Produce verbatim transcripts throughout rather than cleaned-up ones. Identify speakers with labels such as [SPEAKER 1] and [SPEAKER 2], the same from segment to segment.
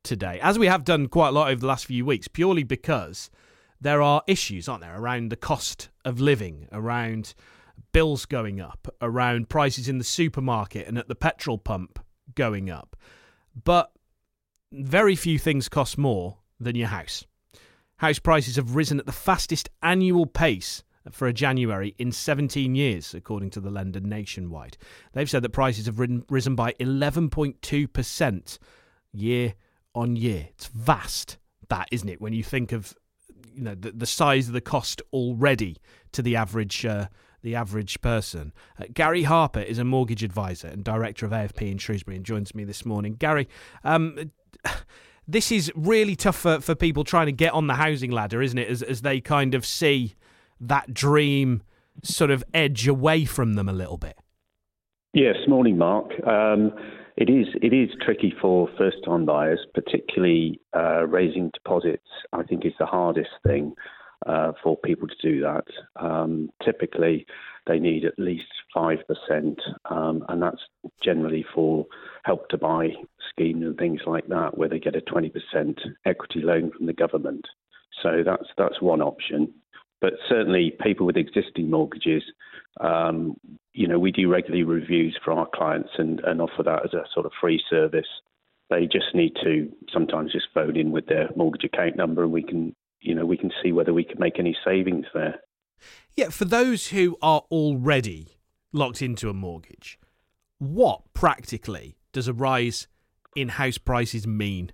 [SPEAKER 1] today, as we have done quite a lot over the last few weeks, purely because there are issues, aren't there, around the cost of living, around bills going up, around prices in the supermarket and at the petrol pump going up. But very few things cost more than your house. House prices have risen at the fastest annual pace for a January in seventeen years, according to the lender Nationwide. They've said that prices have risen by eleven point two percent year on year. It's vast, that, isn't it, when you think of, you know, the, the size of the cost already to the average uh, the average person. Uh, Gary Harper is a mortgage advisor and director of A F P in Shrewsbury and joins me this morning. Gary, um, this is really tough for, for people trying to get on the housing ladder, isn't it, as, as they kind of see that dream sort of edge away from them a little bit?
[SPEAKER 2] Yes, morning, Mark. Um, it is it is tricky for first-time buyers, particularly uh, raising deposits. I think is the hardest thing uh, for people to do that. Um, typically, they need at least five percent, um, and that's generally for Help to Buy schemes and things like that, where they get a twenty percent equity loan from the government. So that's that's one option. But certainly people with existing mortgages, um, you know, we do regularly reviews for our clients and, and offer that as a sort of free service. They just need to sometimes just phone in with their mortgage account number and we can, you know, we can see whether we can make any savings there.
[SPEAKER 1] Yeah, for those who are already locked into a mortgage, what practically does a rise in house prices mean?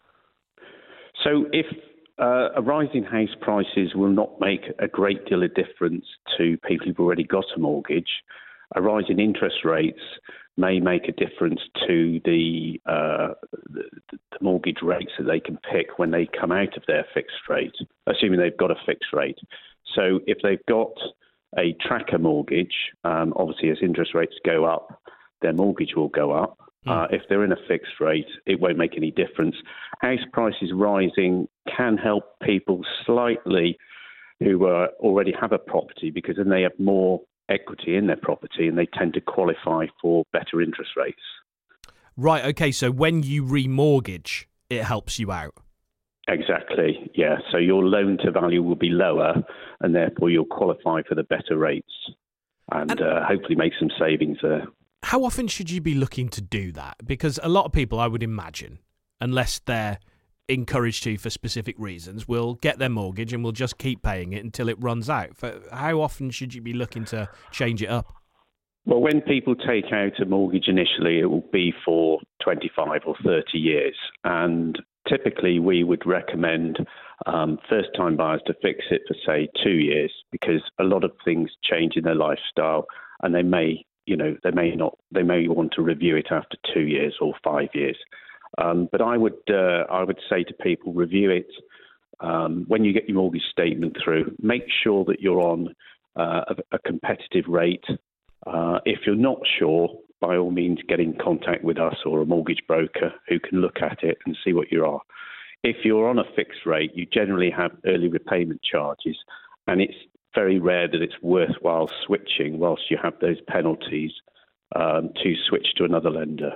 [SPEAKER 2] So if Uh, a rise in house prices will not make a great deal of difference to people who've already got a mortgage. A rise in interest rates may make a difference to the, uh, the, the mortgage rates that they can pick when they come out of their fixed rate, assuming they've got a fixed rate. So if they've got a tracker mortgage, um, obviously as interest rates go up, their mortgage will go up. Uh, if they're in a fixed rate, it won't make any difference. House prices rising can help people slightly who uh, already have a property because then they have more equity in their property and they tend to qualify for better interest rates.
[SPEAKER 1] Right, okay, so when you remortgage, it helps you out.
[SPEAKER 2] Exactly, yeah. So your loan to value will be lower and therefore you'll qualify for the better rates and, and uh, hopefully make some savings there.
[SPEAKER 1] How often should you be looking to do that? Because a lot of people, I would imagine, unless they're encouraged to for specific reasons, will get their mortgage and will just keep paying it until it runs out. For how often should you be looking to change it up?
[SPEAKER 2] Well, when people take out a mortgage initially, it will be for twenty-five or thirty years. And typically we would recommend um, first-time buyers to fix it for, say, two years because a lot of things change in their lifestyle and they may You know, they may not. They may want to review it after two years or five years. Um, but I would, uh, I would say to people, review it um, when you get your mortgage statement through. Make sure that you're on uh, a, a competitive rate. Uh, if you're not sure, by all means, get in contact with us or a mortgage broker who can look at it and see what you are. If you're on a fixed rate, you generally have early repayment charges, and it's very rare that it's worthwhile switching whilst you have those penalties um, to switch to another lender.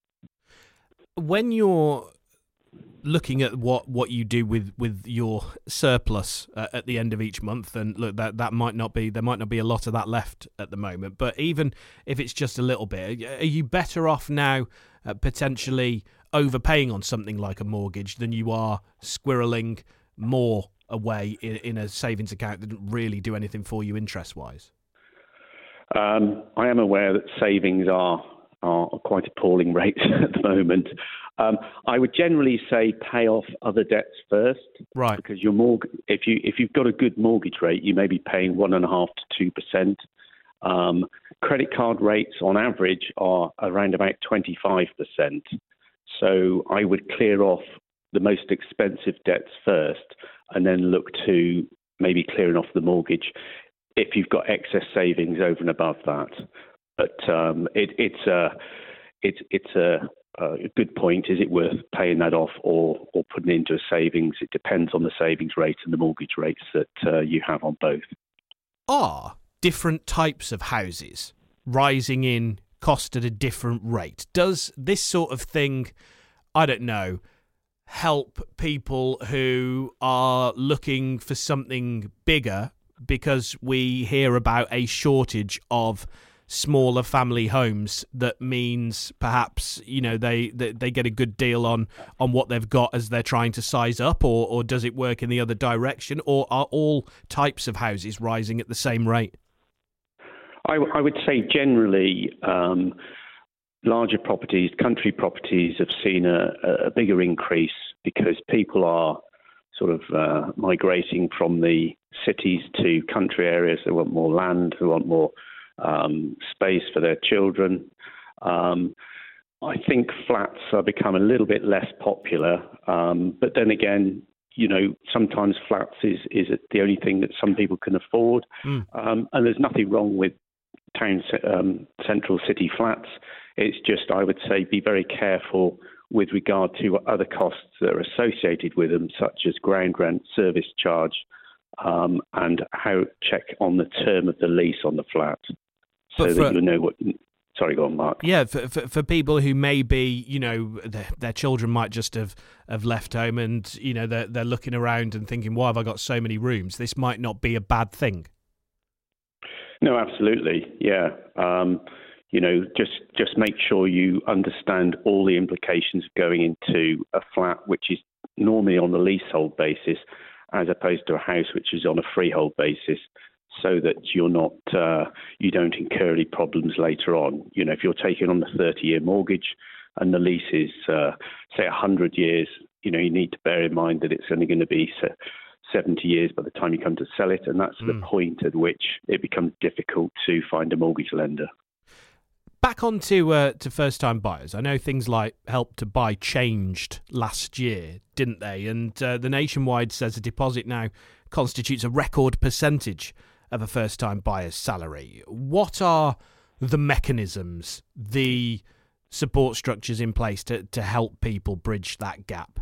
[SPEAKER 1] When you're looking at what, what you do with, with your surplus uh, at the end of each month, and look, that that might not be there might not be a lot of that left at the moment, but even if it's just a little bit, are you better off now uh, potentially overpaying on something like a mortgage than you are squirreling more away in, in a savings account that didn't really do anything for you interest-wise?
[SPEAKER 2] Um, I am aware that savings are are quite appalling rates at the moment. Um, I would generally say pay off other debts first,
[SPEAKER 1] right?
[SPEAKER 2] Because your mortgage, if you if you've got a good mortgage rate, you may be paying one and a half to two percent. Um, credit card rates on average are around about twenty-five percent. So I would clear off the most expensive debts first and then look to maybe clearing off the mortgage if you've got excess savings over and above that. But um, it, it's a it's it's a, a good point. Is it worth paying that off or or putting it into a savings? It depends on the savings rate and the mortgage rates that uh, you have on both.
[SPEAKER 1] Are different types of houses rising in cost at a different rate? Does this sort of thing, I don't know, help people who are looking for something bigger, because we hear about a shortage of smaller family homes? That means perhaps, you know, they, they, they get a good deal on, on what they've got as they're trying to size up, or, or does it work in the other direction, or are all types of houses rising at the same rate?
[SPEAKER 2] I, I would say generally um, larger properties, country properties have seen a, a bigger increase because people are sort of uh, migrating from the cities to country areas. They want more land, they want more um, space for their children. Um, I think flats are becoming a little bit less popular, um, but then again, you know, sometimes flats is, is the only thing that some people can afford. Mm. Um, and there's nothing wrong with town um, central city flats. It's just, I would say, be very careful with regard to other costs that are associated with them, such as ground rent, service charge, um, and how check on the term of the lease on the flat, so for, that you know what. Sorry, go on, Mark.
[SPEAKER 1] Yeah, for, for for people who may be, you know, their, their children might just have, have left home, and you know they're they're looking around and thinking, why have I got so many rooms? This might not be a bad thing.
[SPEAKER 2] No, absolutely, yeah. Um, you know, just just make sure you understand all the implications of going into a flat, which is normally on a leasehold basis, as opposed to a house which is on a freehold basis, so that you're not uh, you don't incur any problems later on. You know, if you're taking on a thirty-year mortgage and the lease is uh, say one hundred years, you know, you need to bear in mind that it's only going to be seventy years by the time you come to sell it, and that's mm. the point at which it becomes difficult to find a mortgage lender.
[SPEAKER 1] Back on to, uh, to first-time buyers. I know things like Help to Buy changed last year, didn't they? And uh, the Nationwide says a deposit now constitutes a record percentage of a first-time buyer's salary. What are the mechanisms, the support structures in place to, to help people bridge that gap?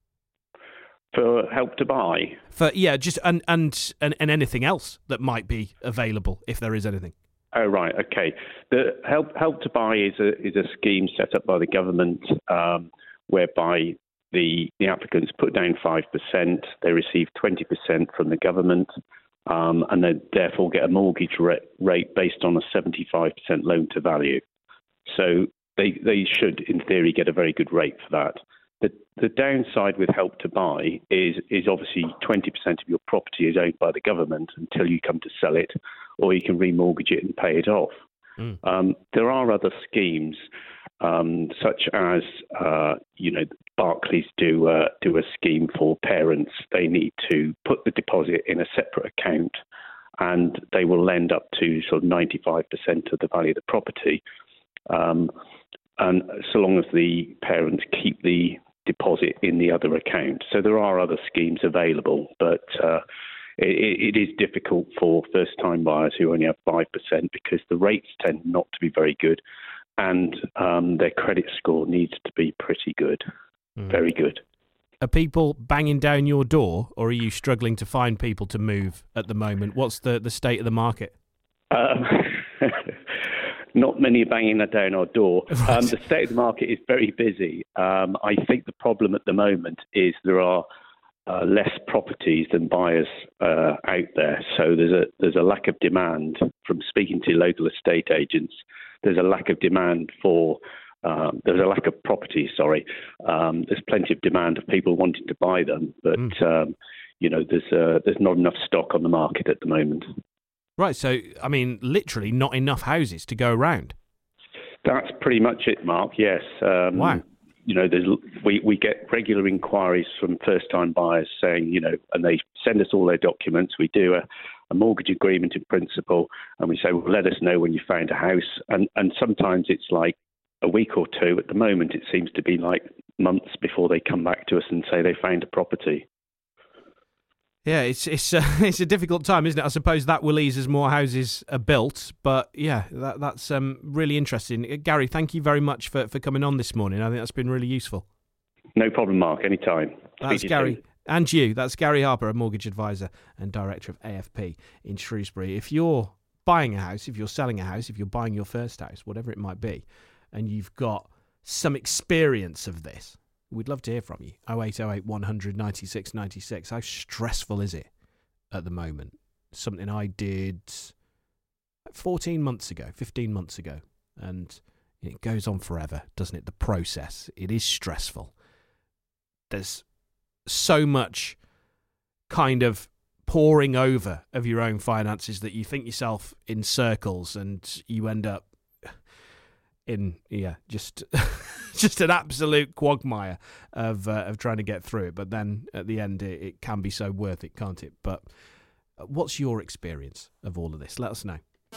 [SPEAKER 2] For Help to Buy?
[SPEAKER 1] For yeah, just and, and and and anything else that might be available, if there is anything.
[SPEAKER 2] Oh, right, okay. The Help Help to Buy is a is a scheme set up by the government, um, whereby the the applicants put down five percent, they receive twenty percent from the government, um, and they therefore get a mortgage rate, rate based on a seventy-five percent loan to value. So they they should, in theory, get a very good rate for that. The the downside with Help to Buy is is obviously twenty percent of your property is owned by the government until you come to sell it, or you can remortgage it and pay it off. Mm. Um, there are other schemes, um, such as uh, you know, Barclays do uh, do a scheme for parents. They need to put the deposit in a separate account, and they will lend up to sort of ninety-five percent of the value of the property, um, and so long as the parents keep the deposit in the other account. So there are other schemes available, but uh, it, it is difficult for first-time buyers who only have five percent because the rates tend not to be very good, and um, their credit score needs to be pretty good, mm. very good.
[SPEAKER 1] Are people banging down your door, or are you struggling to find people to move at the moment? What's the, the state of the market? Um,
[SPEAKER 2] Not many are banging down our door. Right. Um, the state of the market is very busy. Um, I think the problem at the moment is there are uh, less properties than buyers uh, out there. So there's a there's a lack of demand. From speaking to local estate agents, there's a lack of demand for um, there's a lack of properties. Sorry, um, there's plenty of demand of people wanting to buy them, but mm. um, you know there's uh, there's not enough stock on the market at the moment.
[SPEAKER 1] Right, so, I mean, literally not enough houses to go around.
[SPEAKER 2] That's pretty much it, Mark, yes. Um,
[SPEAKER 1] wow.
[SPEAKER 2] You know, there's, we, we get regular inquiries from first-time buyers saying, you know, and they send us all their documents. We do a, a mortgage agreement in principle, and we say, well, let us know when you found a house. And, and sometimes it's like a week or two. At the moment, it seems to be like months before they come back to us and say they found a property.
[SPEAKER 1] Yeah, it's it's uh, it's a difficult time, isn't it? I suppose that will ease as more houses are built. But yeah, that, that's um, really interesting. Gary, thank you very much for, for coming on this morning. I think that's been really useful.
[SPEAKER 2] No problem, Mark. Anytime.
[SPEAKER 1] That's Gary. Soon. And you. That's Gary Harper, a mortgage advisor and director of A F P in Shrewsbury. If you're buying a house, if you're selling a house, if you're buying your first house, whatever it might be, and you've got some experience of this, We'd love to hear from you. oh eight oh eight, one hundred, ninety-six ninety-six. How stressful is it at the moment? Something I did fourteen months ago, fifteen months ago. And it goes on forever, doesn't it? The process. It is stressful. There's so much kind of pouring over of your own finances that you think yourself in circles and you end up in, yeah, just just an absolute quagmire of uh, of trying to get through it. But then at the end, it, it can be so worth it, can't it? But what's your experience of all of this? Let us know.